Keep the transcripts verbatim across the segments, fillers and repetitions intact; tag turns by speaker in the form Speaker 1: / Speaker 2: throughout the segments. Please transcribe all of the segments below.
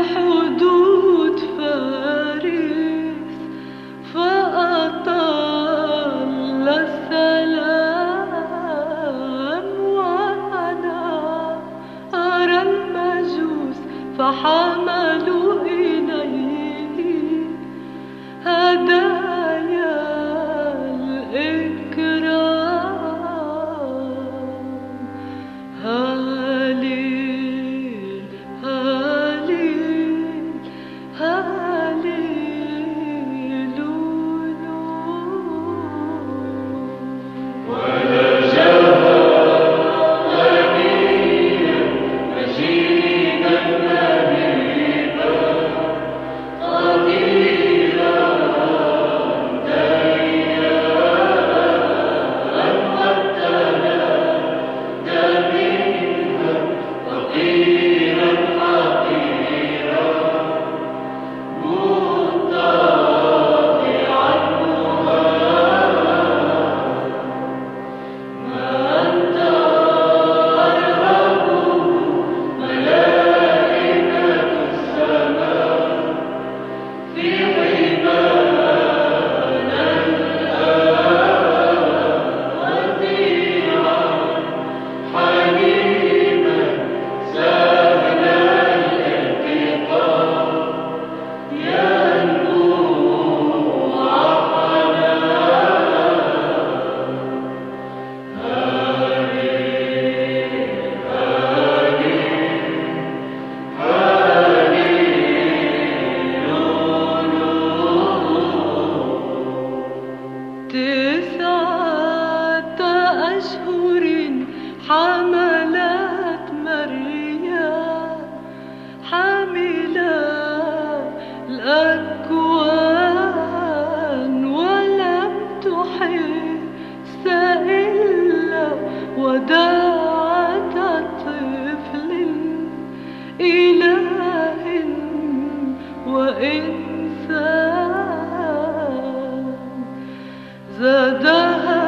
Speaker 1: حدود فارس فأطل السلام، وأنا أرى المجوس فحملوا إليه هدايا الإكرام. هاليل هاليل هاليلولو. ولا جاء غنيا مجيدا نبيبا قديرا ديانا قد تنادى منها فقيرا حقيرا مطاوعا مهابا. ما أنت أرهب ملائكة السماء في حمانا وديعا حليما سهل الالتقاء ينبوع حنان. تسعة أشهر حملت مريم حاملة الأكوان، ولم تحس إلا وداعة طفل إله وإنسان. زادها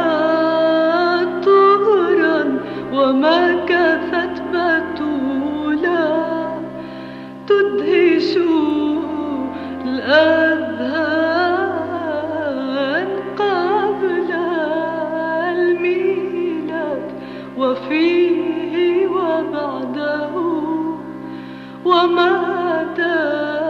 Speaker 1: طهرا ومكثت بتولا تدهش الأذهان قبل الميلاد وفيه وبعده وما دام